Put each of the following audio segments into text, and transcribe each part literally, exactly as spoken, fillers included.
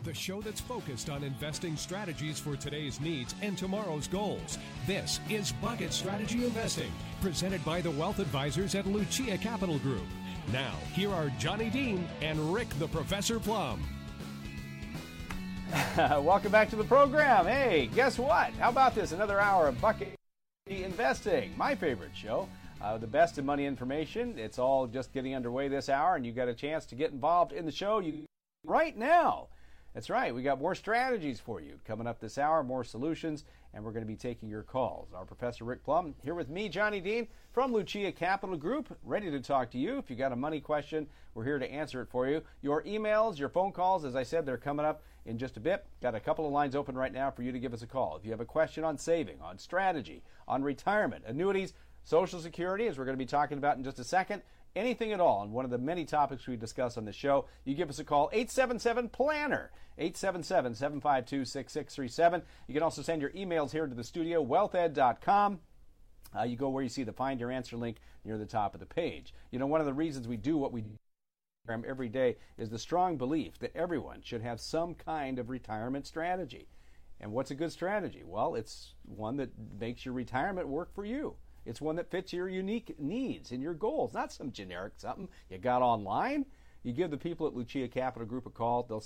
the show that's focused on investing strategies for today's needs and tomorrow's goals. This is Bucket Strategy Investing, presented by the Wealth Advisors at Lucia Capital Group. Now, here are Johnny Dean and Rick the Professor Plum. Welcome back to the program. Hey, guess what? How about this? Another hour of Bucket Investing, my favorite show. Uh, the best in money information. It's all just getting underway this hour, and you got a chance to get involved in the show you right now. That's right. We got more strategies for you coming up this hour, more solutions, and we're going to be taking your calls. Our Professor Rick Plum here with me, Johnny Dean, from Lucia Capital Group, ready to talk to you. If you got a money question, we're here to answer it for you. Your emails, your phone calls, as I said, they're coming up in just a bit. Got a couple of lines open right now for you to give us a call. If you have a question on saving, on strategy, on retirement, annuities, Social Security, as we're going to be talking about in just a second, anything at all on one of the many topics we discuss on the show, you give us a call, eight seven seven, planner, eight seven seven, seven five two, six six three seven. You can also send your emails here to the studio, wealth ed dot com. Uh, you go where you see the Find Your Answer link near the top of the page. You know, one of the reasons we do what we do every day is the strong belief that everyone should have some kind of retirement strategy. And what's a good strategy? Well, it's one that makes your retirement work for you. It's one that fits your unique needs and your goals, not some generic something you got online. You give the people at Lucia Capital Group a call. They'll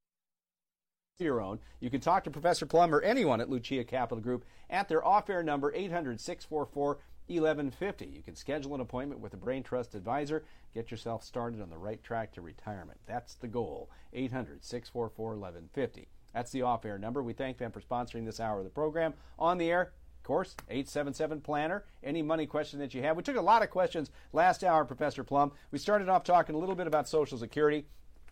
your own. You can talk to Professor Plum or anyone at Lucia Capital Group at their off-air number, eight hundred, six four four, eleven fifty. You can schedule an appointment with a Brain Trust advisor. Get yourself started on the right track to retirement. That's the goal, eight hundred, six four four, eleven fifty. That's the off-air number. We thank them for sponsoring this hour of the program. On the air, of course, eight seven seven, planner. Any money question that you have. We took a lot of questions last hour, Professor Plum. We started off talking a little bit about Social Security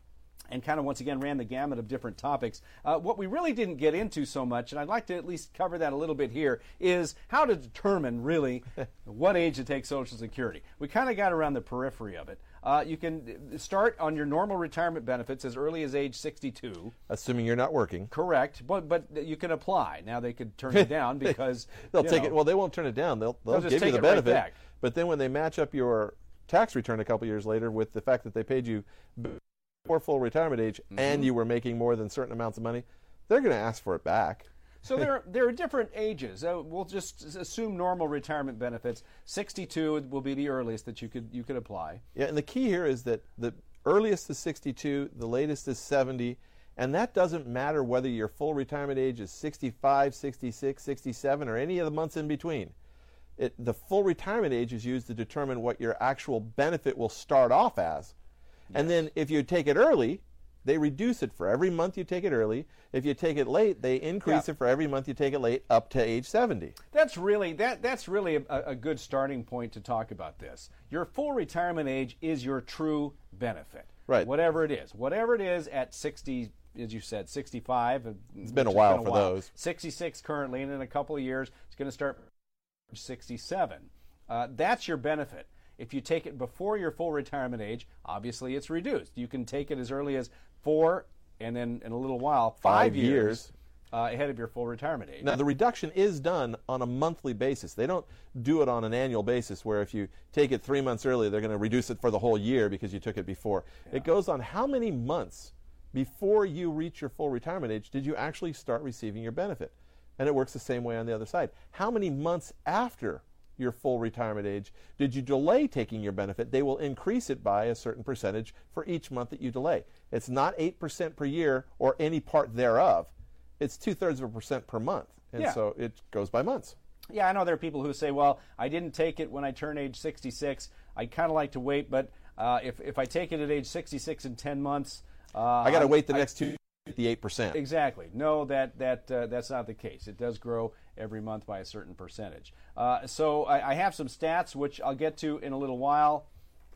and kind of once again ran the gamut of different topics. Uh, what we really didn't get into so much, and I'd like to at least cover that a little bit here, is how to determine really what age to take Social Security. We kind of got around the periphery of it. Uh, you can start on your normal retirement benefits as early as age sixty-two. Assuming you're not working. Correct, but but you can apply. Now they could turn it down because they'll take know, it. Well, they won't turn it down. They'll they'll, they'll give you the benefit. Right, but then when they match up your tax return a couple years later with the fact that they paid you before full retirement age mm-hmm. and you were making more than certain amounts of money, they're going to ask for it back. So there, there are different ages. Uh, we'll just assume normal retirement benefits. sixty-two will be the earliest that you could you could apply. Yeah, and the key here is that the earliest is sixty-two, the latest is seventy, and that doesn't matter whether your full retirement age is sixty-five, sixty-six, sixty-seven, or any of the months in between. It, the full retirement age is used to determine what your actual benefit will start off as. Yes. And then if you take it early, they reduce it for every month you take it early. If you take it late, they increase yeah. it for every month you take it late up to age seventy. That's really that that's really a, a good starting point to talk about this. Your full retirement age is your true benefit. Right. Whatever it is. Whatever it is at sixty, as you said, sixty-five. It's been a while been a for while. those. sixty-six currently, and in a couple of years, it's going to start sixty-seven. Uh, that's your benefit. If you take it before your full retirement age, obviously it's reduced. You can take it as early as four, and then in a little while, five, five years, years. Uh, ahead of your full retirement age. Now, the reduction is done on a monthly basis. They don't do it on an annual basis where if you take it three months early, they're going to reduce it for the whole year because you took it before. Yeah. It goes on how many months before you reach your full retirement age did you actually start receiving your benefit? And it works the same way on the other side. How many months after your full retirement age did you delay taking your benefit? They will increase it by a certain percentage for each month that you delay. It's not eight percent per year or any part thereof. It's two-thirds of a percent per month. And yeah. so it goes by months. Yeah, I know there are people who say, well, I didn't take it when I turned age sixty-six. I'd kind of like to wait, but uh, if, if I take it at age sixty-six in ten months... Uh, I got to wait the I, next two... the eight percent. Exactly. No, that that uh, that's not the case. It does grow every month by a certain percentage. Uh, so I, I have some stats, which I'll get to in a little while.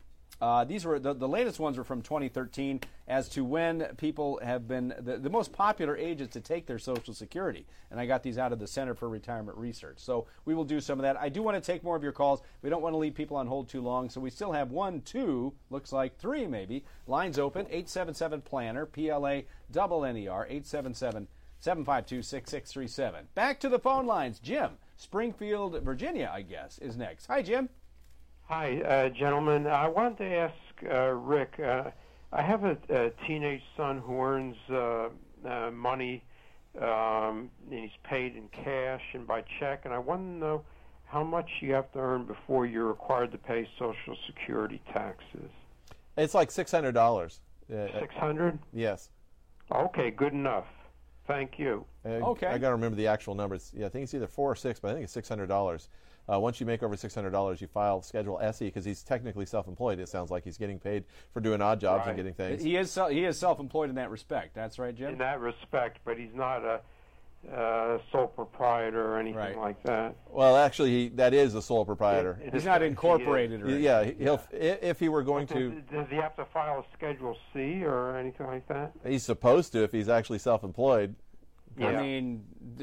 Uh, these were the, the latest ones were from twenty thirteen as to when people have been the, the most popular ages to take their Social Security. And I got these out of the Center for Retirement Research. So we will do some of that. I do want to take more of your calls. We don't want to leave people on hold too long. So we still have one, two, looks like three maybe, lines open. eight seven seven, planner, P L A N N E R, eight seven seven, seven five two, six six three seven. Back to the phone lines. Jim, Springfield, Virginia, I guess, is next. Hi, Jim. Hi, uh, gentlemen. I wanted to ask uh, Rick, uh, I have a, a teenage son who earns uh, uh, money, um, and he's paid in cash and by check, and I want to know how much you have to earn before you're required to pay Social Security taxes. It's like six hundred dollars. Six hundred? Yes. Okay, good enough. Thank you. Okay. I got to remember the actual numbers. Yeah, I think it's either four or six, but I think it's six hundred dollars. Uh, once you make over six hundred dollars, you file Schedule S E because he's technically self-employed. It sounds like he's getting paid for doing odd jobs Right. and getting things. He is he is self-employed in that respect. That's right, Jim? In that respect, but he's not a uh, sole proprietor or anything Right. like that. Well, actually, he, that is a sole proprietor. It- it He's is- not he incorporated or He- anything. yeah, he'll i- if he were going to. Does, does he have to file a Schedule C or anything like that? He's supposed to if he's actually self-employed. I Yeah. mean,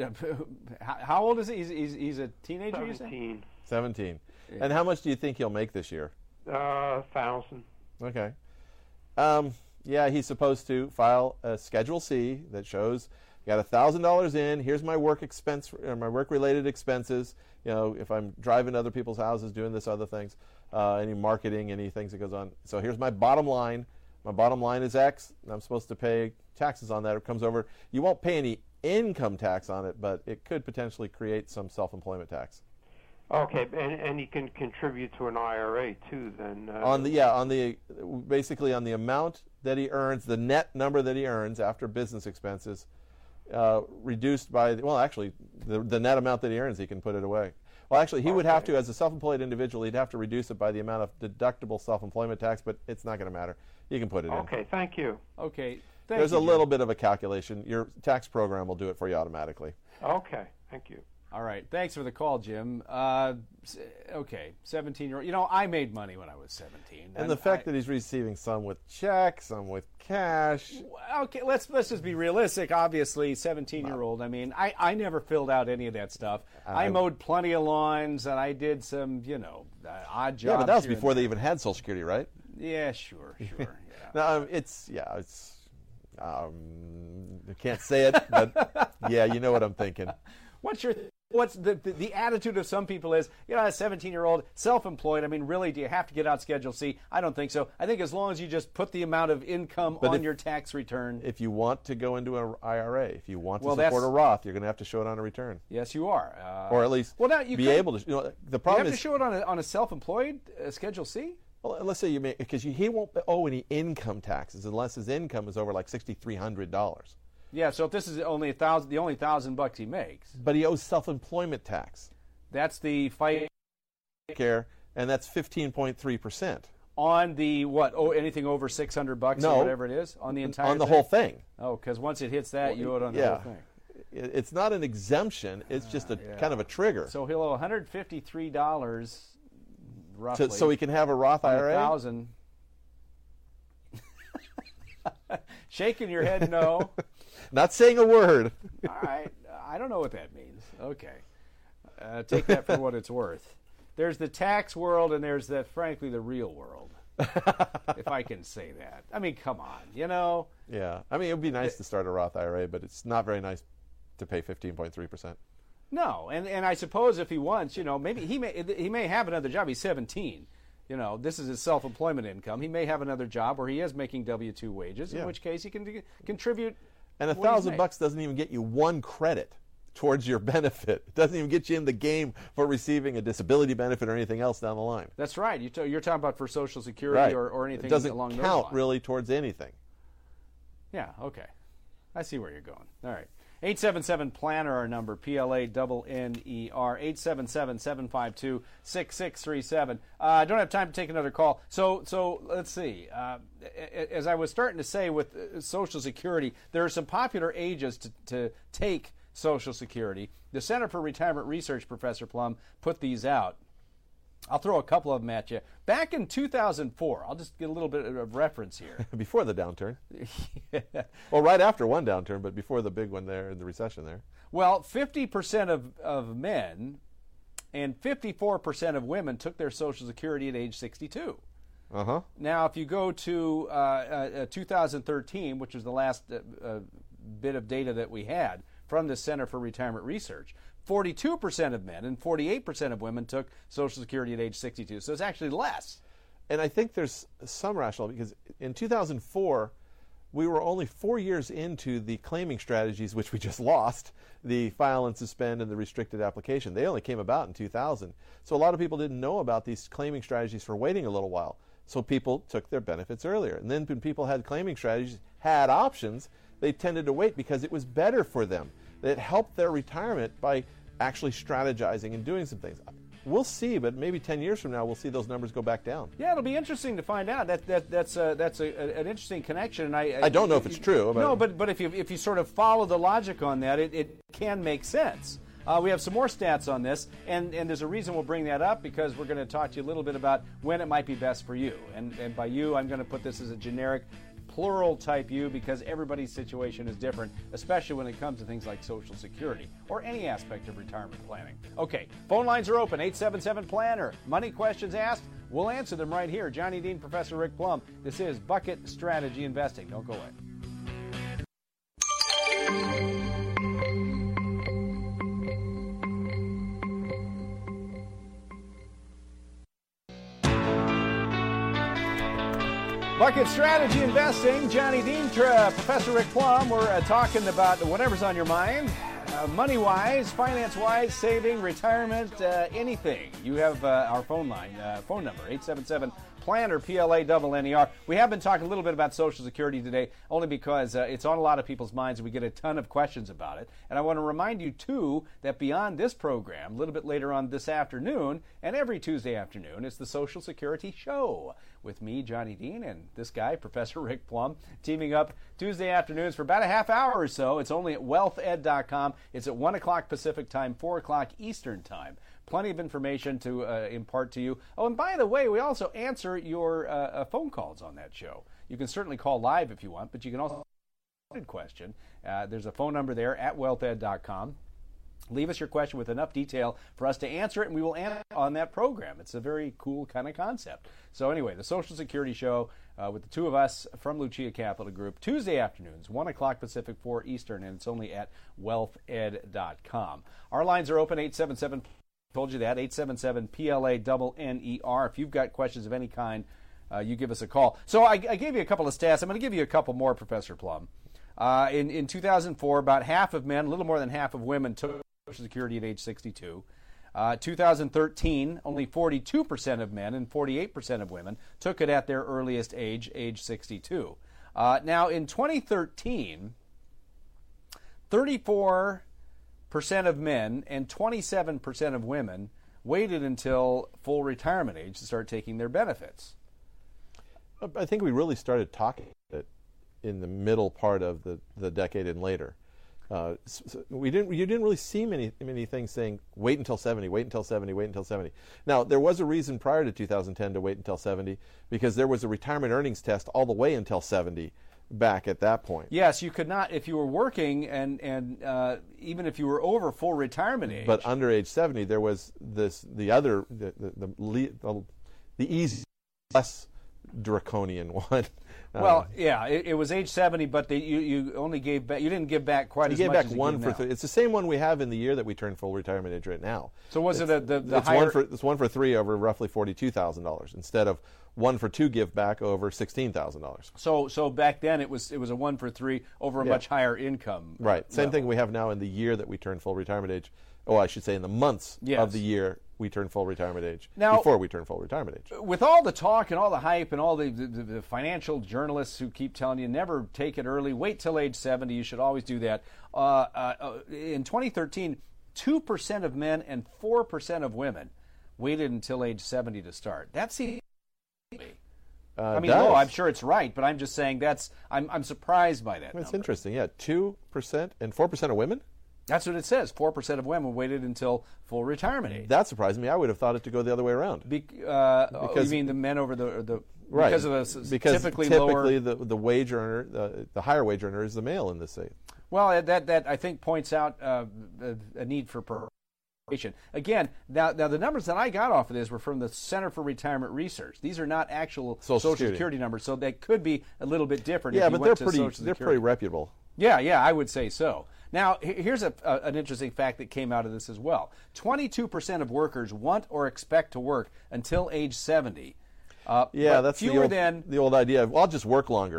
how, how old is he? He's, he's, he's a teenager, you say? Seventeen. seventeen. And how much do you think he'll make this year? Uh, thousand. Okay. Um, yeah, he's supposed to file a Schedule C that shows got one thousand dollars in. Here's my work expense, uh, my work-related expenses. You know, if I'm driving to other people's houses, doing this other things, uh, any marketing, any things that goes on. So here's my bottom line. My bottom line is X. And I'm supposed to pay taxes on that. It comes over. You won't pay any income tax on it, but it could potentially create some self-employment tax. Okay, and, and he can contribute to an I R A too. Then uh, On the yeah, on the basically on the amount that he earns, the net number that he earns after business expenses, uh, reduced by well, actually, the the net amount that he earns, he can put it away. Well, actually, he would have Okay. to, as a self-employed individual, he'd have to reduce it by the amount of deductible self-employment tax, but it's not going to matter. You can put it in. Okay, thank you. Okay. Thank There's you, a Jim. little bit of a calculation. Your tax program will do it for you automatically. Okay, thank you. All right. Thanks for the call, Jim. Uh, s- okay. seventeen-year-old. You know, I made money when I was seventeen. And the fact I, that he's receiving some with checks, some with cash. Okay, let's let's just be realistic. Obviously, seventeen-year-old. I mean, I, I never filled out any of that stuff. I, I- mowed plenty of lawns, and I did some, you know, uh, odd jobs. Yeah, but that was here and before there. they even had Social Security, right? Yeah, sure, sure. Yeah. No, um, it's yeah, it's. Um, I can't say it, but yeah, you know what I'm thinking. What's your what's the, the the attitude of some people is, you know, a seventeen-year-old self-employed. I mean, really, do you have to get out Schedule C? I don't think so. I think as long as you just put the amount of income But on if- your tax return. If you want to go into an I R A, if you want to Well, support that's- a Roth, you're going to have to show it on a return, Yes, you are. Uh, or at least well, now you be could- able to. You know, the you problem have is, to show it on a, on a self-employed uh, Schedule C? well, let's say you make because he won't owe any income taxes unless his income is over like sixty-three hundred dollars. Yeah, so if this is only a thousand, the only thousand bucks he makes, But he owes self-employment tax, that's the fight care, and that's fifteen point three percent on the what? Oh, anything over six hundred bucks No. or whatever it is on the entire on the thing? whole thing. Oh, because once it hits that, you owe it on the yeah. whole thing. It- It's not an exemption; it's just a yeah. kind of a trigger. So he'll owe one hundred fifty-three dollars roughly. To, so he can have a Roth I on R a A. thousand. Shaking your head, no. Not saying a word. All right, I don't know what that means. Okay, uh, take that for what it's worth. There's the tax world, and there's the, frankly, the real world. If I can say that. I mean, come on, you know. Yeah, I mean, it would be nice to start a Roth I R A, but it's not very nice to pay fifteen point three percent. No, and and I suppose if he wants, you know, maybe he may he may have another job. He's seventeen. You know, this is his self-employment income. He may have another job where he is making W two wages, in Yeah. which case he can d- contribute. And a what he's thousand made. bucks doesn't even get you one credit towards your benefit. It doesn't even get you in the game for receiving a disability benefit or anything else down the line. That's right. You t- you're talking about for Social Security Right. or, or anything it doesn't along those count lines. really towards anything. Yeah, okay. I see where you're going. All right. eight seven seven planner our number, P L A N N E R, eight seven seven, seven five two, six six three seven. Uh, I don't have time to take another call. So so let's see. Uh, as I was starting to say with uh, Social Security, there are some popular ages to, to take Social Security. The Center for Retirement Research, Professor Plum, put these out. I'll throw a couple of them at you. Back in two thousand four, I'll just get a little bit of reference here. Before the downturn. Well, right after one downturn, but before the big one there, the recession there. Well, fifty percent of, of men and fifty-four percent of women took their Social Security at age sixty-two. Uh-huh. Now, if you go to uh, uh, two thousand thirteen, which was the last uh, uh, bit of data that we had from the Center for Retirement Research, forty-two percent of men and forty-eight percent of women took Social Security at age sixty-two. So it's actually less. And I think there's some rationale because in two thousand four, we were only four years into the claiming strategies, which we just lost, the file and suspend and the restricted application. They only came about in two thousand. So a lot of people didn't know about these claiming strategies for waiting a little while. So people took their benefits earlier. And then when people had claiming strategies, had options, they tended to wait because it was better for them. It helped their retirement by actually strategizing and doing some things. We'll see, but maybe ten years from now, we'll see those numbers go back down. Yeah, it'll be interesting to find out. That that that's a, that's a, a, an interesting connection. And I I don't know if it's true. But no, but but if you if you sort of follow the logic on that, it, it can make sense. Uh, we have some more stats on this, and, and there's a reason we'll bring that up, because we're going to talk to you a little bit about when it might be best for you. And and by you, I'm going to put this as a generic plural type you, because everybody's situation is different, especially when it comes to things like Social Security or any aspect of retirement planning. Okay, phone lines are open, eight seven seven planner. Money questions asked, we'll answer them right here. Johnny Dean, Professor Rick Plum. This is Bucket Strategy Investing. Don't go away. Bucket Strategy Investing, Johnny Dean, uh, Professor Rick Plum. We're uh, talking about whatever's on your mind, uh, money-wise, finance-wise, saving, retirement, uh, anything. You have uh, our phone line, uh, phone number, eight seven seven planner, P L A N N E R. We have been talking a little bit about Social Security today, only because uh, it's on a lot of people's minds, and we get a ton of questions about it. And I want to remind you, too, that beyond this program, a little bit later on this afternoon, and every Tuesday afternoon, it's the Social Security Show with me, Johnny Dean, and this guy, Professor Rick Plum, teaming up Tuesday afternoons for about a half hour or so. It's only at wealth ed dot com. It's at one o'clock Pacific time, four o'clock Eastern time. Plenty of information to uh, impart to you. Oh, and by the way, we also answer your uh, uh, phone calls on that show. You can certainly call live if you want, but you can also ask a question. Uh, there's a phone number there at wealth ed dot com. Leave us your question with enough detail for us to answer it, and we will answer it on that program. It's a very cool kind of concept. So anyway, the Social Security Show uh, with the two of us from Lucia Capital Group, Tuesday afternoons, one o'clock Pacific, four Eastern, and it's only at wealth ed dot com. Our lines are open, eight seven seven, told you that, eight seven seven P L A N N E R. If you've got questions of any kind, uh, you give us a call. So I, I gave you a couple of stats. I'm going to give you a couple more, Professor Plum. Uh, in, in two thousand four, about half of men, a little more than half of women took Social Security at age sixty-two. Uh, two thousand thirteen, only forty-two percent of men and forty-eight percent of women took it at their earliest age, age sixty-two. Uh, now, in twenty thirteen, thirty-four percent of men and twenty-seven percent of women waited until full retirement age to start taking their benefits. I think we really started talking about it in the middle part of the, the decade and later. Uh, so we didn't. You didn't really see many many things saying wait until seventy, wait until seventy, wait until seventy. Now there was a reason prior to two thousand ten to wait until seventy, because there was a retirement earnings test all the way until seventy back at that point. Yes, you could not, if you were working and and uh, even if you were over full retirement age. But under age seventy, there was this the other the the the, the, the easy, less draconian one. Well, uh, yeah, it, it was age seventy, but they, you you only gave back. You didn't give back quite you as gave much back as you one give for. now. Th- it's the same one we have in the year that we turn full retirement age right now. So was it's, it a, the the it's higher? One for, it's one for three over roughly forty-two thousand dollars instead of one for two give back over sixteen thousand dollars. So so back then it was it was a one for three over a Yeah. much higher income. Right. Same level. thing we have now in the year that we turn full retirement age. Oh, I should say in the months Yes. of the year we turn full retirement age. Now- before we turn full retirement age. With all the talk and all the hype and all the, the, the financial journalists who keep telling you never take it early, wait till age seventy, you should always do that. Uh, uh, in twenty thirteen, two percent of men and four percent of women waited until age seventy to start. That seems to me. Uh, I mean, does. no, I'm sure it's right, but I'm just saying that's I'm I'm surprised by that. That's number. interesting. Yeah, two percent and four percent of women. That's what it says. Four percent of women waited until full retirement age. That surprised me. I would have thought it to go the other way around. Be, uh, Because- you mean the men over the the Right. because of the s- because typically, typically lower. the the wage earner, the, the higher wage earner is the male in this state. Well, that that I think points out uh, a, a need for preparation. Again, now now the numbers that I got off of this were from the Center for Retirement Research. These are not actual Social Social, Security. Security numbers, so they could be a little bit different. Yeah, if you but went they're to pretty Social they're Security. pretty reputable. Yeah, yeah, I would say so. Now, he- here's a, a, an interesting fact that came out of this as well. twenty-two percent of workers want or expect to work until age seventy. Uh, Yeah, but that's fewer the old, than the old idea of, well, I'll just work longer.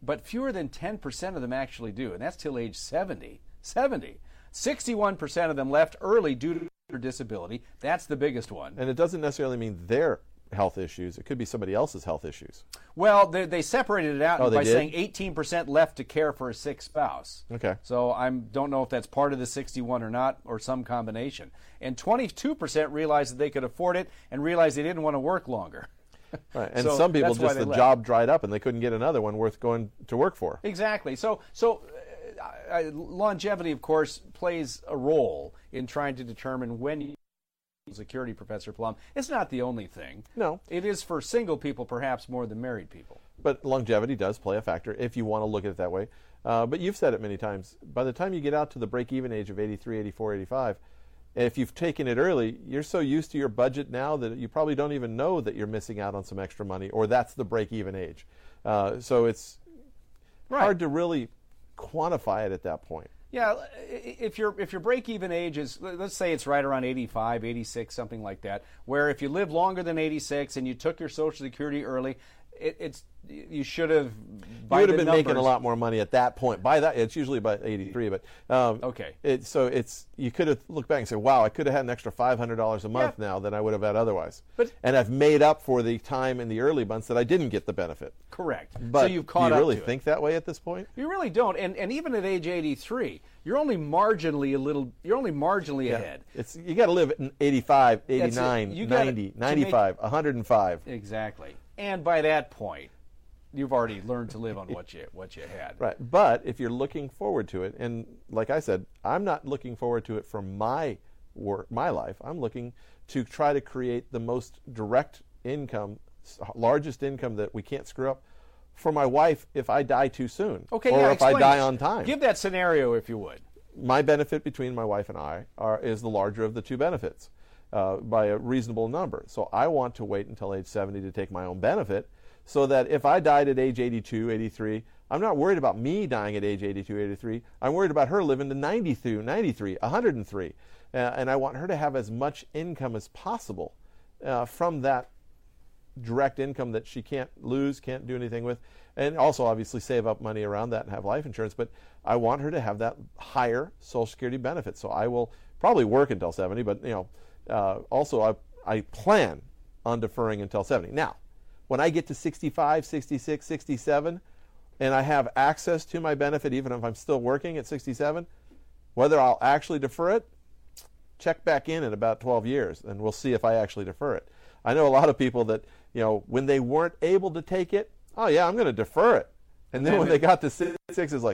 but fewer than ten percent of them actually do, and that's till age seventy. seventy. sixty-one percent of them left early due to their disability. That's the biggest one. And it doesn't necessarily mean their health issues. It could be somebody else's health issues. Well, they, they separated it out oh, by did? saying eighteen percent left to care for a sick spouse. Okay. So I don't know if that's part of the sixty-one or not, or some combination. And twenty-two percent realized that they could afford it and realized they didn't want to work longer. Right. And So some people that's why just they the left. job dried up and they couldn't get another one worth going to work for. Exactly. So, so uh, uh, longevity, of course, plays a role in trying to determine when you security, Professor Plum. It's not the only thing. No. It is for single people, perhaps more than married people. But longevity does play a factor if you want to look at it that way. Uh, but you've said it many times. By the time you get out to the break-even age of eighty-three, eighty-four, eighty-five, if you've taken it early, you're so used to your budget now that you probably don't even know that you're missing out on some extra money, or that's the break-even age. Uh, so it's Right. hard to really quantify it at that point. Yeah, if your if your break-even age is, let's say it's right around eighty-five, eighty-six, something like that, where if you live longer than eighty-six and you took your Social Security early, it, it's you should have. You would have been making a lot more money at that point. By that, it's usually about eighty-three. But um, okay, it, so it's you could have looked back and said, "Wow, I could have had an extra five hundred dollars a month Yeah. now than I would have had otherwise." But- and I've made up for the time in the early months that I didn't get the benefit. correct. But so you've caught do you up really to it. think that way at this point? You really don't, and and even at age eighty-three, you're only marginally a little. You're only marginally ahead. It's you got to live at eighty-five, That's it. eighty-nine, You gotta- ninety, to ninety-five, one hundred five. Exactly, and by that point, you've already learned to live on what you what you had. Right. But if you're looking forward to it, and like I said, I'm not looking forward to it for my work, my life. I'm looking to try to create the most direct income, s- largest income that we can't screw up for my wife if I die too soon, Okay, or yeah, if I explain. die on time. Give that scenario if you would. My benefit between my wife and I are, is the larger of the two benefits uh, by a reasonable number. So I want to wait until age seventy to take my own benefit, so that if I died at age eighty-two, eighty-three, I'm not worried about me dying at age eighty-two, eighty-three. I'm worried about her living to ninety-two, ninety-three, one hundred three. Uh, and I want her to have as much income as possible uh, from that direct income that she can't lose, can't do anything with, and also obviously save up money around that and have life insurance. But I want her to have that higher Social Security benefit. So I will probably work until seventy, but you know, uh, also I, I plan on deferring until seventy. Now, when I get to sixty-five, sixty-six, sixty-seven, and I have access to my benefit, even if I'm still working at sixty-seven, whether I'll actually defer it, check back in in about twelve years, and we'll see if I actually defer it. I know a lot of people that, you know, when they weren't able to take it, oh yeah, I'm going to defer it. And then when they got to sixty-six, it's like,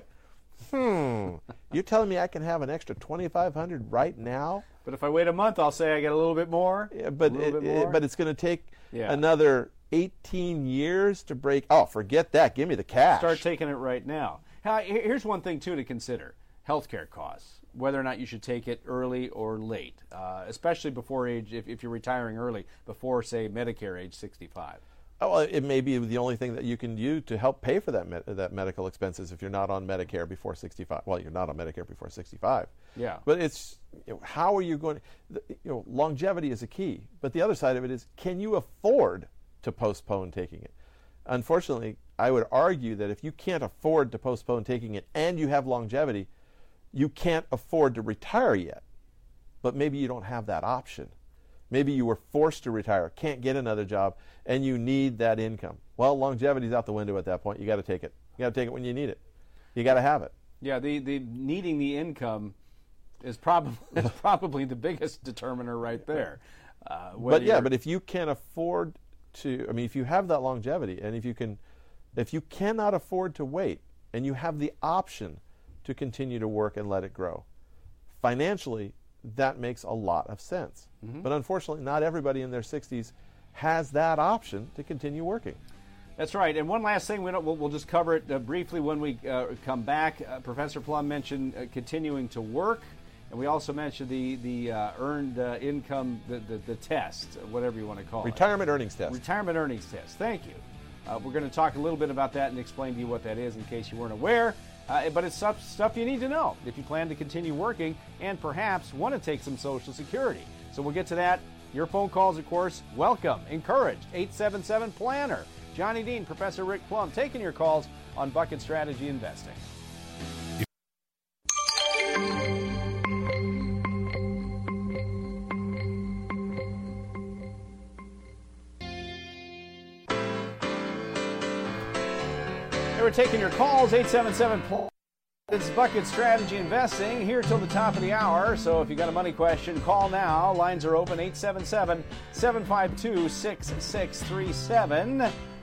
hmm, you're telling me I can have an extra twenty-five hundred dollars right now? But if I wait a month, I'll say I get a little bit more. Yeah, but a little it, bit more. it, but it's going to take Yeah. another eighteen years to break. Oh, forget that. Give me the cash. Start taking it right now. Now, here- here's one thing too to consider: healthcare costs. Whether or not you should take it early or late, uh, especially before age, if, if you're retiring early, before say Medicare age sixty-five. Oh, well, it may be the only thing that you can do to help pay for that med- that medical expenses if you're not on Medicare before sixty-five. Well, you're not on Medicare before sixty-five. Yeah. But it's, you know, how are you going to, you know, longevity is a key. But the other side of it is, can you afford to postpone taking it? Unfortunately, I would argue that if you can't afford to postpone taking it and you have longevity, you can't afford to retire yet. But maybe you don't have that option. Maybe you were forced to retire, can't get another job, and you need that income. Well, longevity's out the window at that point. You got to take it. You got to take it when you need it. You got to have it. Yeah, the, the needing the income is probably is probably the biggest determiner right there. Uh, whether But yeah, you're- but if you can afford to, I mean, if you have that longevity, and if you can, if you cannot afford to wait, and you have the option to continue to work and let it grow, financially, that makes a lot of sense. Mm-hmm. But unfortunately, not everybody in their sixties has that option to continue working. That's right. And one last thing, we don't, we'll, we'll just cover it uh, briefly when we uh, come back. Uh, Professor Plum mentioned uh, continuing to work, and we also mentioned the the uh, earned uh, income, the, the the test, whatever you want to call it. Retirement earnings test. Retirement earnings test. Thank you. Uh, we're going to talk a little bit about that and explain to you what that is in case you weren't aware. Uh, but it's stuff, stuff you need to know if you plan to continue working and perhaps want to take some Social Security. So we'll get to that. Your phone calls, of course, welcome, encouraged. eight seven seven, planner. Johnny Dean, Professor Rick Plum, taking your calls on Bucket Strategy Investing. We're taking your calls, eight seven seven. It's Bucket Strategy Investing here till the top of the hour. So if you got a money question, call now. Lines are open, eight seven seven, seven five two, six six three seven.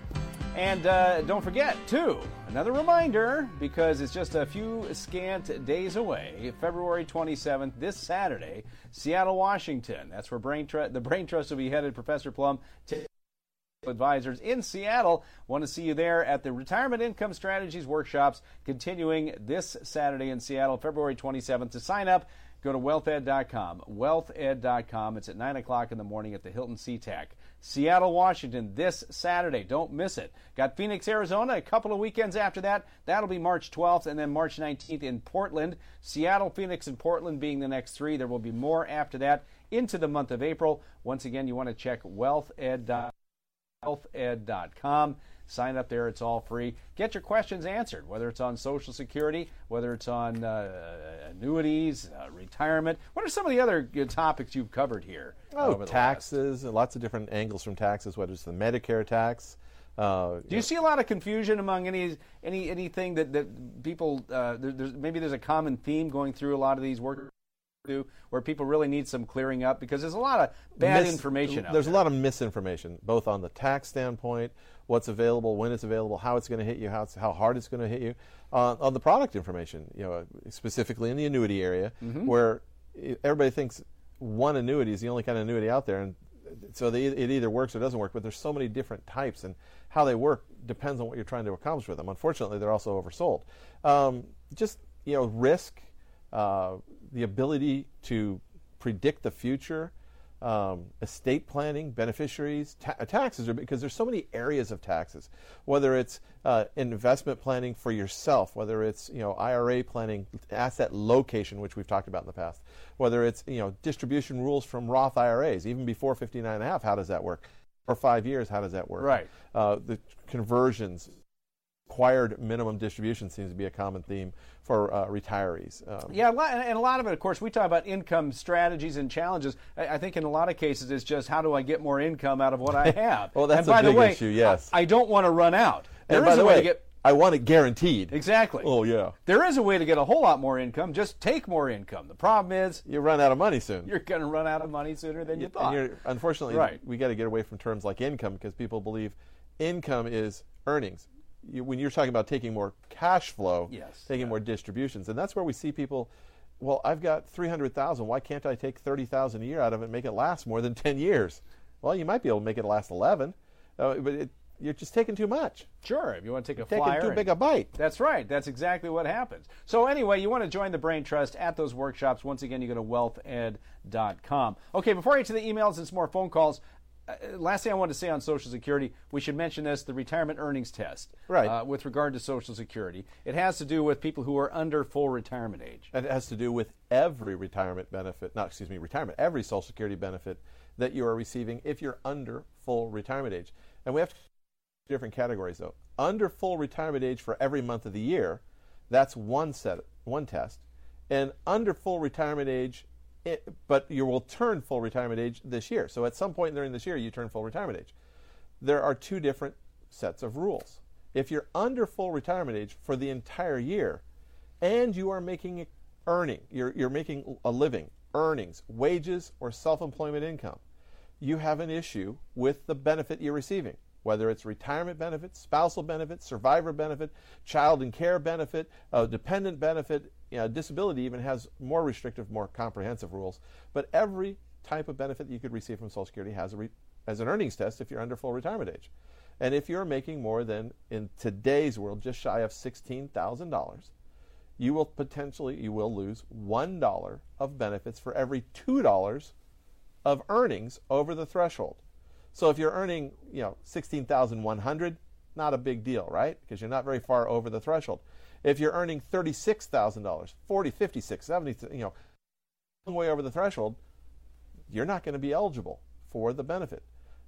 And uh, don't forget, too, another reminder, because it's just a few scant days away, February twenty-seventh, this Saturday, Seattle, Washington. That's where Brain Tr- the Brain Trust will be headed. Professor Plum, t- advisors in Seattle. Want to see you there at the Retirement Income Strategies Workshops continuing this Saturday in Seattle, February twenty-seventh. To sign up, go to wealth ed dot com. wealth ed dot com. It's at nine o'clock in the morning at the Hilton SeaTac. Seattle, Washington, this Saturday. Don't miss it. Got Phoenix, Arizona, a couple of weekends after that. That'll be March twelfth, and then March nineteenth in Portland. Seattle, Phoenix, and Portland being the next three. There will be more after that into the month of April. Once again, you want to check wealth ed dot com. wealth ed dot com. Sign up there. It's all free. Get your questions answered, whether it's on Social Security, whether it's on uh, annuities, uh, retirement. What are some of the other good topics you've covered here? Oh, taxes, lots of different angles from taxes, whether it's the Medicare tax. Uh, Do you see a lot of confusion among any any anything that, that people, uh, there, there's, maybe there's a common theme going through a lot of these work do, where people really need some clearing up, because there's a lot of bad Mis- information out There's there. a lot of misinformation, both on the tax standpoint, what's available, when it's available, how it's going to hit you, how it's, how hard it's going to hit you. Uh, on the product information, you know, specifically in the annuity area, mm-hmm. where everybody thinks one annuity is the only kind of annuity out there, and so they, it either works or doesn't work. But there's so many different types, and how they work depends on what you're trying to accomplish with them. Unfortunately, they're also oversold. Um, just you know, risk. Uh, the ability to predict the future, um, estate planning, beneficiaries, ta- taxes, are, because there's so many areas of taxes, whether it's uh, investment planning for yourself, whether it's you know I R A planning, asset location, which we've talked about in the past, whether it's you know distribution rules from Roth I R As, even before fifty-nine and a half, how does that work? For five years, how does that work? Right. Uh, the conversions. Required minimum distribution seems to be a common theme for uh, retirees. Um, yeah, and a lot of it, of course, we talk about income strategies and challenges. I think in a lot of cases it's just, how do I get more income out of what I have? Well, that's and by a big the way, issue, yes. I, I don't want to run out. There and is by the a way, way to get... I want it guaranteed. Exactly. Oh, yeah. There is a way to get a whole lot more income. Just take more income. The problem is... You run out of money soon. You're going to run out of money sooner than you, you thought. And you're, unfortunately, right. we got to get away from terms like income, because people believe income is earnings. You, when you're talking about taking more cash flow, yes, taking yeah. more distributions, and that's where we see people, well, I've got three hundred thousand dollars. Why can't I take thirty thousand dollars a year out of it and make it last more than ten years? Well, you might be able to make it last eleven, uh, but it, you're just taking too much. Sure, if you want to take a you're flyer. Taking too big a bite. That's right. That's exactly what happens. So anyway, you want to join the Brain Trust at those workshops. Once again, you go to wealth ed dot com. Okay, before I get to the emails and some more phone calls, Uh, last thing I wanted to say on Social Security, we should mention this, the retirement earnings test. Right. Uh, with regard to Social Security. It has to do with people who are under full retirement age. And it has to do with every retirement benefit, not, excuse me, retirement, every Social Security benefit that you are receiving if you're under full retirement age. And we have different categories, though. Under full retirement age for every month of the year, that's one set, one test. And under full retirement age, It, but you will turn full retirement age this year. So at some point during this year, you turn full retirement age. There are two different sets of rules. If you're under full retirement age for the entire year, and you are making earning, you're, you're making a living, earnings, wages, or self-employment income, you have an issue with the benefit you're receiving, whether it's retirement benefit, spousal benefit, survivor benefit, child and care benefit, uh, dependent benefit. You know, disability even has more restrictive, more comprehensive rules. But every type of benefit that you could receive from Social Security has a re- as an earnings test if you're under full retirement age. And if you're making more than, in today's world, just shy of sixteen thousand dollars, you will potentially, you will lose one dollar of benefits for every two dollars of earnings over the threshold. So if you're earning, you know, sixteen thousand one hundred dollars, not a big deal, right? Because you're not very far over the threshold. If you're earning thirty-six thousand dollars, forty, fifty-six, seventy, you know, long way over the threshold, you're not going to be eligible for the benefit.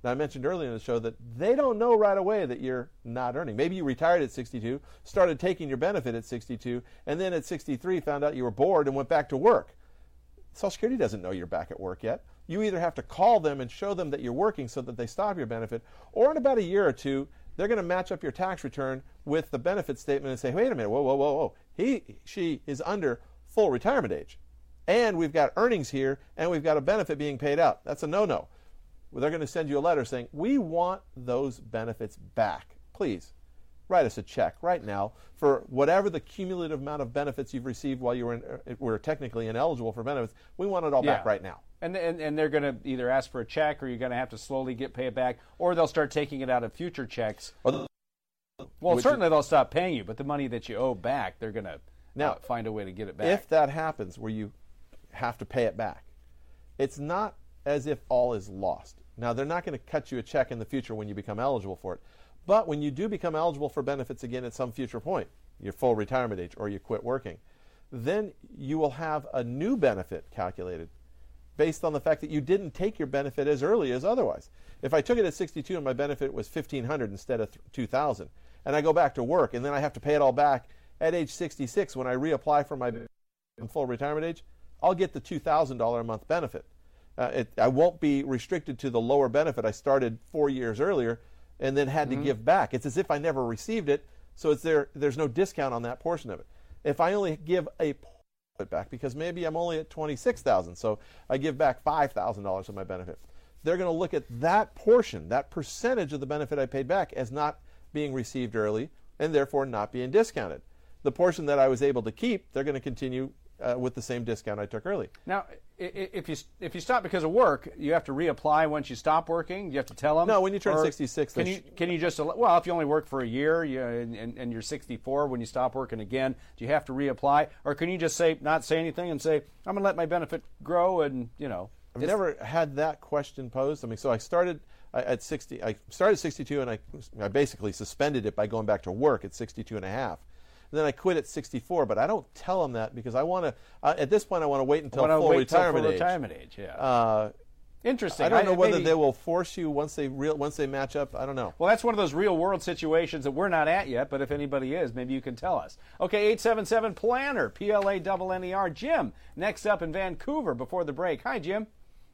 Now, I mentioned earlier in the show that they don't know right away that you're not earning. Maybe you retired at sixty-two, started taking your benefit at sixty-two, and then at sixty-three found out you were bored and went back to work. Social Security doesn't know you're back at work yet. You either have to call them and show them that you're working so that they stop your benefit, or in about a year or two, they're going to match up your tax return with the benefit statement and say, wait a minute, whoa, whoa, whoa, whoa. He, she is under full retirement age. And we've got earnings here, and we've got a benefit being paid out. That's a no-no. Well, they're going to send you a letter saying, we want those benefits back. Please, write us a check right now for whatever the cumulative amount of benefits you've received while you were, in, uh, were technically ineligible for benefits. We want it all yeah. back right now. And, and and they're going to either ask for a check, or you're going to have to slowly get paid back, or they'll start taking it out of future checks. The, well, certainly is, they'll stop paying you, but the money that you owe back, they're going to now uh, find a way to get it back. If that happens where you have to pay it back, it's not as if all is lost. Now, they're not going to cut you a check in the future when you become eligible for it. But when you do become eligible for benefits again at some future point, your full retirement age, or you quit working, then you will have a new benefit calculated based on the fact that you didn't take your benefit as early as otherwise. If I took it at sixty-two and my benefit was fifteen hundred dollars instead of two thousand dollars, and I go back to work and then I have to pay it all back at age sixty-six when I reapply for my full retirement age, I'll get the two thousand dollars a month benefit. Uh, it, I won't be restricted to the lower benefit I started four years earlier and then had mm-hmm. to give back. It's as if I never received it, so it's there. There's no discount on that portion of it. If I only give a it back because maybe I'm only at twenty-six thousand dollars, so I give back five thousand dollars of my benefit. They're going to look at that portion, that percentage of the benefit I paid back, as not being received early and therefore not being discounted. The portion that I was able to keep, they're going to continue uh, with the same discount I took early. Now, if you if you stop because of work, you have to reapply once you stop working? You have to tell them? No, when you turn sixty-six. Can you, can you just, well, if you only work for a year you, and, and you're sixty-four when you stop working again, do you have to reapply? Or can you just say, not say anything and say, I'm going to let my benefit grow and, you know. I've never had that question posed. I mean, so I started at sixty, I started at sixty-two and I, I basically suspended it by going back to work at sixty-two and a half. And then I quit at sixty-four, but I don't tell them that because I want to, uh, at this point, I want to wait until full wait retirement full age. retirement age, yeah. Uh, Interesting. I don't know I, whether maybe, they will force you once they real once they match up. I don't know. Well, that's one of those real-world situations that we're not at yet, but if anybody is, maybe you can tell us. Okay, eight seven seven PLANNER, P L A N N E R. Jim, next up in Vancouver before the break. Hi, Jim.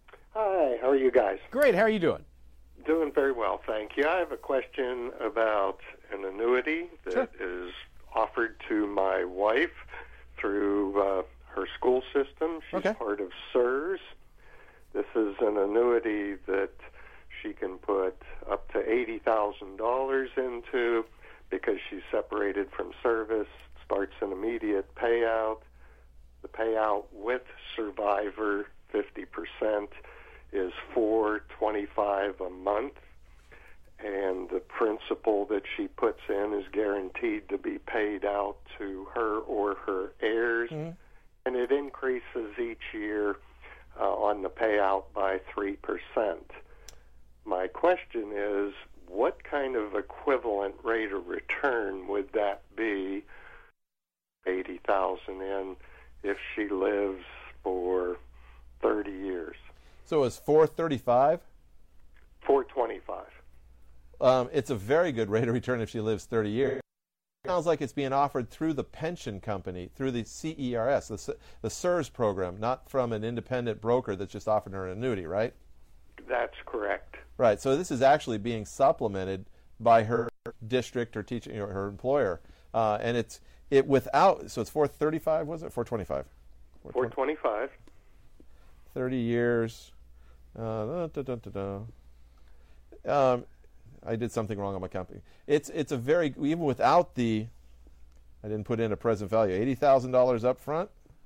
Hi, how are you guys? Great, how are you doing? Doing very well, thank you. I have a question about an annuity that sure. is offered to my wife through uh, her school system. She's okay. part of C S R S. This is an annuity that she can put up to eighty thousand dollars into because she's separated from service, starts an immediate payout. The payout with survivor, fifty percent, is four twenty-five a month. And the principal that she puts in is guaranteed to be paid out to her or her heirs. Mm-hmm. And it increases each year uh, on the payout by three percent. My question is, what kind of equivalent rate of return would that be, eighty thousand dollars in, if she lives for thirty years? So it's four thirty-five? four twenty-five. Um, it's a very good rate of return if she lives thirty years. It sounds like it's being offered through the pension company, through the C E R S, the, the C S R S program, not from an independent broker that's just offering her an annuity, right? That's correct. Right. So this is actually being supplemented by her district or teaching or her employer, uh, and it's it without. So it's four thirty-five. Was it four twenty-five? Four twenty-five. Thirty years. Uh, da, da, da, da, da. Um, I did something wrong on my company. It's it's a very, even without the, I didn't put in a present value, eighty thousand dollars up front.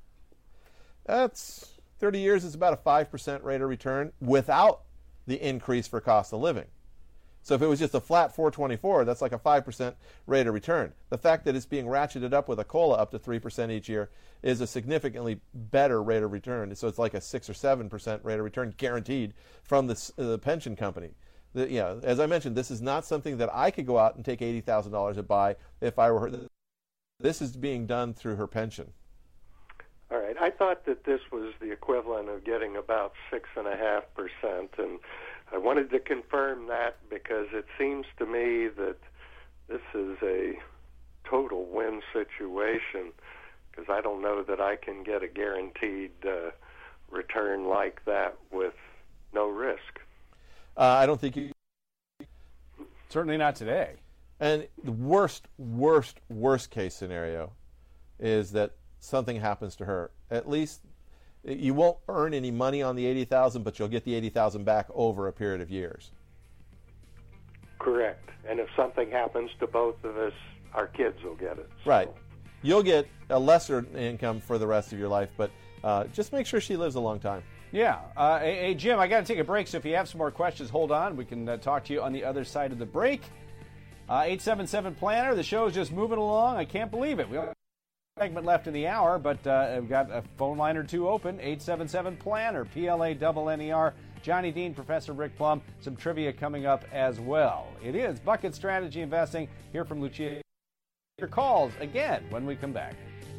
That's thirty years. It's about a five percent rate of return without the increase for cost of living. So if it was just a flat four twenty-four, that's like a five percent rate of return. The fact that it's being ratcheted up with a COLA up to three percent each year is a significantly better rate of return. So it's like a six or seven percent rate of return guaranteed from the, uh, the pension company. The, yeah, as I mentioned, this is not something that I could go out and take eighty thousand dollars to buy if I were her. This is being done through her pension. All right. I thought that this was the equivalent of getting about six point five percent, and I wanted to confirm that because it seems to me that this is a total win situation, because I don't know that I can get a guaranteed uh, return like that with no risk. Uh, I don't think you... Certainly not today. And the worst, worst, worst case scenario is that something happens to her. At least you won't earn any money on the eighty thousand dollars, but you'll get the eighty thousand dollars back over a period of years. Correct. And if something happens to both of us, our kids will get it. So. Right. You'll get a lesser income for the rest of your life, but uh, just make sure she lives a long time. Yeah. Uh, hey, hey, Jim, I got to take a break, so if you have some more questions, hold on. We can uh, talk to you on the other side of the break. Uh, eight seven seven Planner, the show is just moving along. I can't believe it. We only have a segment left in the hour, but uh, we've got a phone line or two open. eight seven seven Planner, P L A N N E R. Johnny Dean, Professor Rick Plum, some trivia coming up as well. It is Bucket Strategy Investing, here from Lucia. Your calls again when we come back.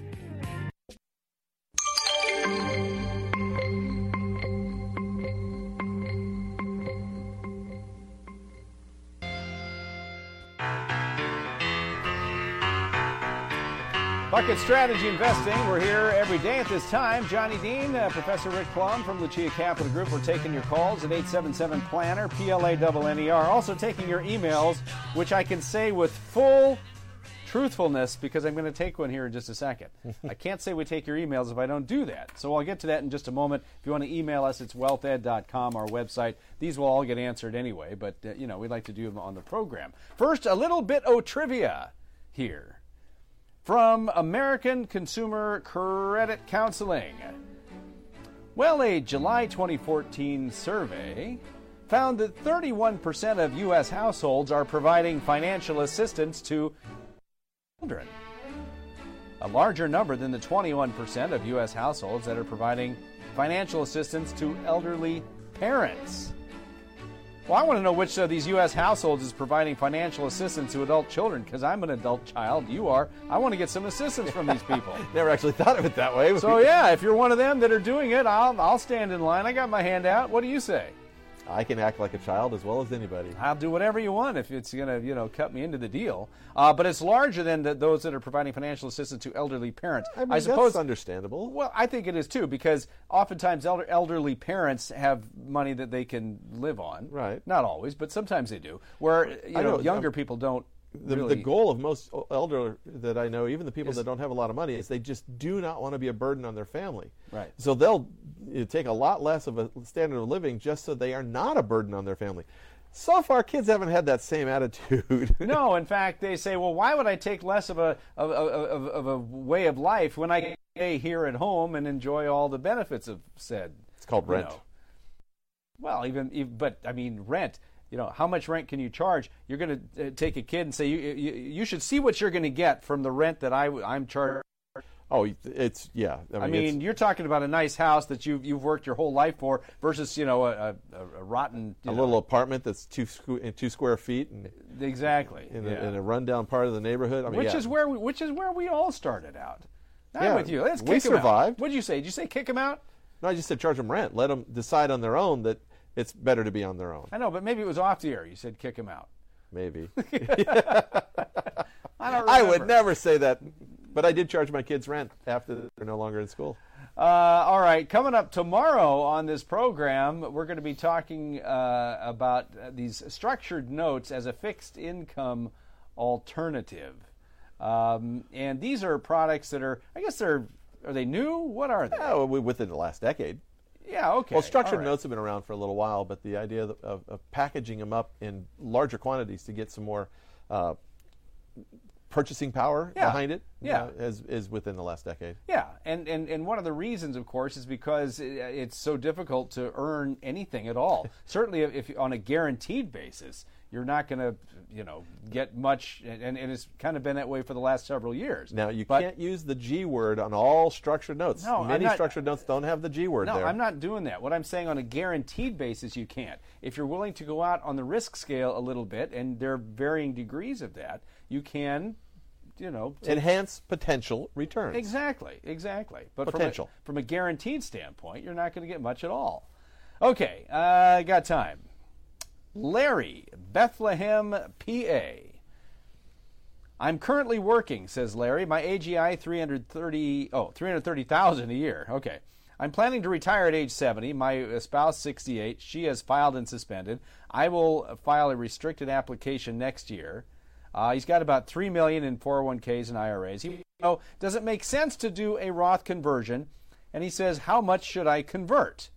Bucket Strategy Investing. We're here every day at this time. Johnny Dean, uh, Professor Rick Plum from Lucia Capital Group. We're taking your calls at eight seven seven Planner, P L A N N E R. Also taking your emails, which I can say with full truthfulness because I'm going to take one here in just a second. I can't say we take your emails if I don't do that. So I'll get to that in just a moment. If you want to email us, it's wealth ed dot com, our website. These will all get answered anyway, but, uh, you know, we'd like to do them on the program. First, a little bit of trivia here from American Consumer Credit Counseling. Well, a July twenty fourteen survey found that thirty-one percent of U S households are providing financial assistance to children. A larger number than the twenty-one percent of U S households that are providing financial assistance to elderly parents. Well, I want to know which of these U S households is providing financial assistance to adult children, because I'm an adult child. You are. I want to get some assistance from these people. Never actually thought of it that way. So, yeah, if you're one of them that are doing it, I'll, I'll stand in line. I got my hand out. What do you say? I can act like a child as well as anybody. I'll do whatever you want if it's going to, you know, cut me into the deal. Uh, but it's larger than the, those that are providing financial assistance to elderly parents. I mean, I suppose, that's understandable. Well, I think it is too, because oftentimes elder, elderly parents have money that they can live on. Right. Not always, but sometimes they do. Where you know, know younger um, people don't. The, really... the goal of most elder that I know, even the people is, that don't have a lot of money, is they just do not want to be a burden on their family. Right. So they'll you know, take a lot less of a standard of living just so they are not a burden on their family. So far, kids haven't had that same attitude. No, in fact, they say, well, why would I take less of a of, of, of a way of life when I can stay here at home and enjoy all the benefits of said? It's called rent. Know. Well, even, even but I mean rent. You know, how much rent can you charge? You're going to uh, take a kid and say, you, you you should see what you're going to get from the rent that I, I'm charging. Oh, it's, yeah. I mean, I mean you're talking about a nice house that you've, you've worked your whole life for versus, you know, a, a, a rotten... A know, little apartment that's two, two square feet. And exactly. In, yeah. a, in a rundown part of the neighborhood. I mean, which, yeah. is where we, which is where we all started out. I'm yeah, with you. Let's kick we them survived. out. What did you say? Did you say kick them out? No, I just said charge them rent. Let them decide on their own that it's better to be on their own. I know, but maybe it was off the air. You said kick them out. Maybe. I don't I would never say that, but I did charge my kids rent after they're no longer in school. Uh, all right, coming up tomorrow on this program, we're going to be talking uh, about these structured notes as a fixed income alternative. Um, and these are products that are, I guess they're, are they new? What are they? Oh, within the last decade. Yeah, okay. Well, structured right. notes have been around for a little while, but the idea of, of, of packaging them up in larger quantities to get some more uh, purchasing power yeah. behind it yeah. uh, is, is within the last decade. Yeah, and, and, and one of the reasons, of course, is because it's so difficult to earn anything at all. Certainly if, if on a guaranteed basis, you're not going to, you know, get much, and, and it's kind of been that way for the last several years. Now, you but, can't use the G word on all structured notes. No, Many not, structured notes don't have the G word no, there. No, I'm not doing that. What I'm saying, on a guaranteed basis, you can't. If you're willing to go out on the risk scale a little bit, and there are varying degrees of that, you can, you know, enhance potential returns. Exactly, exactly. But potential. From a, from a guaranteed standpoint, you're not going to get much at all. Okay, uh, got time. Larry, Bethlehem, P A. I'm currently working, says Larry. My A G I three hundred thirty oh, three hundred thirty thousand a year. Okay. I'm planning to retire at age seventy. My spouse sixty-eight. She has filed and suspended. I will file a restricted application next year. Uh, he's got about three million dollars in four oh one k's and I R As. He you know, does it make sense to do a Roth conversion? And he says, how much should I convert?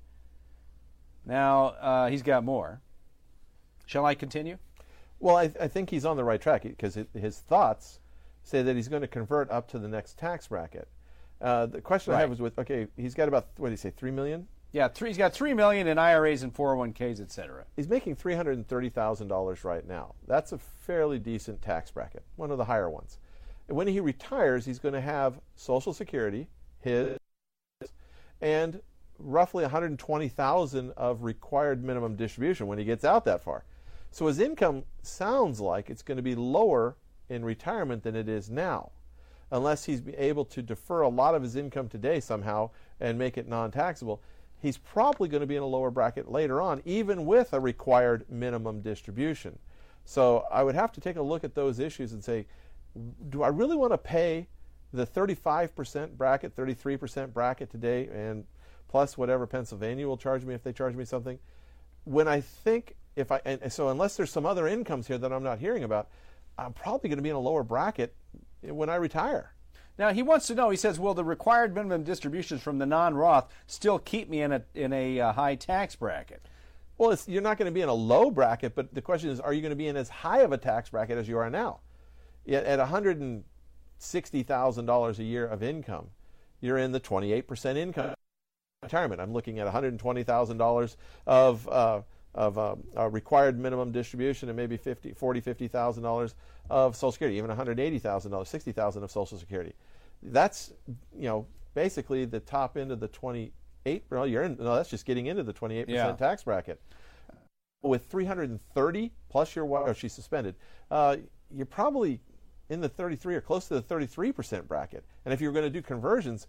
Now, uh, he's got more. Shall I continue? Well, I, I think he's on the right track because his thoughts say that he's going to convert up to the next tax bracket. Uh, the question right. I have is with, okay, he's got about, what did he say, three million dollars? Yeah, three, he's got three million dollars in I R As and four oh one k's, et cetera. He's making three hundred thirty thousand dollars right now. That's a fairly decent tax bracket, one of the higher ones. And when he retires, he's going to have Social Security, his, and roughly one hundred twenty thousand dollars of required minimum distribution when he gets out that far. So his income sounds like it's going to be lower in retirement than it is now, unless he's able to defer a lot of his income today somehow and make it non-taxable. He's probably going to be in a lower bracket later on, even with a required minimum distribution. So I would have to take a look at those issues and say, do I really want to pay the thirty-five percent bracket, thirty-three percent bracket today, and plus whatever Pennsylvania will charge me if they charge me something, when I think if I, and so unless there's some other incomes here that I'm not hearing about, I'm probably going to be in a lower bracket when I retire. Now, he wants to know, he says, will the required minimum distributions from the non-Roth still keep me in a in a uh, high tax bracket? Well, it's, you're not going to be in a low bracket, but the question is, are you going to be in as high of a tax bracket as you are now? Yet at one hundred sixty thousand dollars a year of income, you're in the twenty-eight percent income retirement. I'm looking at one hundred twenty thousand dollars of uh, of uh, a required minimum distribution and maybe fifty, forty, fifty thousand dollars of Social Security, even one hundred eighty thousand dollars, sixty thousand dollars of Social Security. That's, you know, basically the top end of the twenty-eight. Well, you're in. No, that's just getting into the twenty-eight percent yeah. tax bracket. With three hundred thirty plus your wife, oh, she's suspended. Uh, you're probably in the thirty-three or close to the thirty-three percent bracket. And if you're going to do conversions,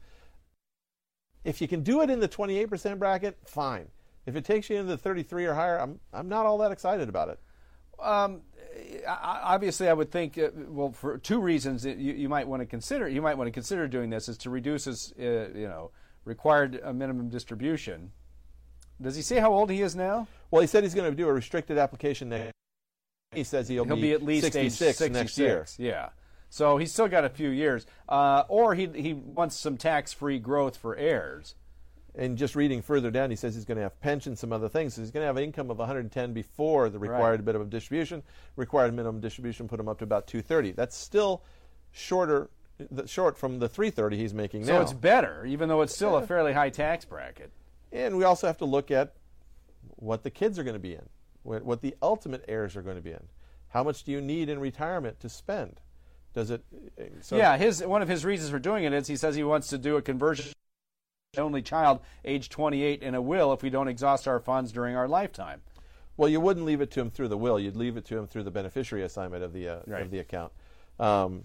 if you can do it in the twenty-eight percent bracket, fine. If it takes you into the thirty-three or higher, I'm I'm not all that excited about it. Um, obviously, I would think, uh, well, for two reasons that you, you might want to consider. You might want to consider doing this is to reduce his, uh, you know, required uh, minimum distribution. Does he say how old he is now? Well, he said he's going to do a restricted application next. He says he'll, he'll be, be at least sixty-six, sixty-six next year. Yeah. So he's still got a few years. Uh, or he he wants some tax-free growth for heirs. And just reading further down, he says he's going to have pensions, some other things. So he's going to have an income of one hundred ten before the required right. minimum distribution. Required minimum distribution put him up to about two hundred thirty. That's still shorter, short from the three hundred thirty he's making so now. So it's better, even though it's still yeah. a fairly high tax bracket. And we also have to look at what the kids are going to be in, what the ultimate heirs are going to be in. How much do you need in retirement to spend? Does it? So yeah, his one of his reasons for doing it is he says he wants to do a conversion. Only child, age twenty-eight, in a will if we don't exhaust our funds during our lifetime. Well, you wouldn't leave it to him through the will. You'd leave it to him through the beneficiary assignment of the uh, right. of the account. Um,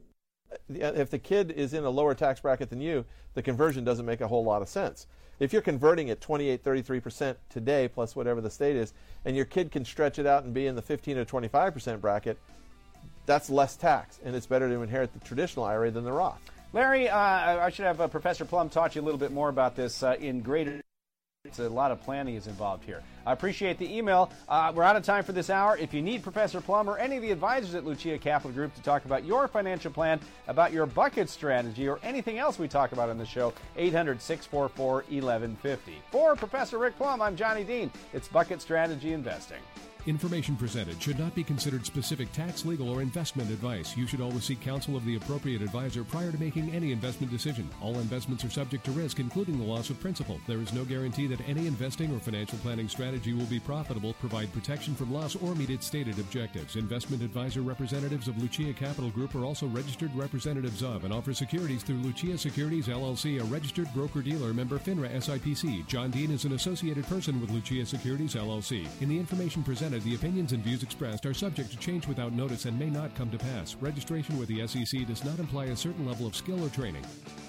if the kid is in a lower tax bracket than you, the conversion doesn't make a whole lot of sense. If you're converting at twenty-eight, thirty-three percent today plus whatever the state is, and your kid can stretch it out and be in the fifteen or twenty-five percent bracket, that's less tax, and it's better to inherit the traditional I R A than the Roth. Larry, uh, I should have uh, Professor Plum talk to you a little bit more about this uh, in greater. It's a lot of planning is involved here. I appreciate the email. Uh, we're out of time for this hour. If you need Professor Plum or any of the advisors at Lucia Capital Group to talk about your financial plan, about your bucket strategy, or anything else we talk about on the show, eight hundred, six four four, eleven fifty. For Professor Rick Plum, I'm Johnny Dean. It's Bucket Strategy Investing. Information presented should not be considered specific tax, legal, or investment advice. You should always seek counsel of the appropriate advisor prior to making any investment decision. All investments are subject to risk, including the loss of principal. There is no guarantee that any investing or financial planning strategy will be profitable, provide protection from loss, or meet its stated objectives. Investment advisor representatives of Lucia Capital Group are also registered representatives of and offer securities through Lucia Securities, L L C, a registered broker-dealer, member FINRA S I P C. John Dean is an associated person with Lucia Securities, L L C. In the information presented, the opinions and views expressed are subject to change without notice and may not come to pass. Registration with the S E C does not imply a certain level of skill or training.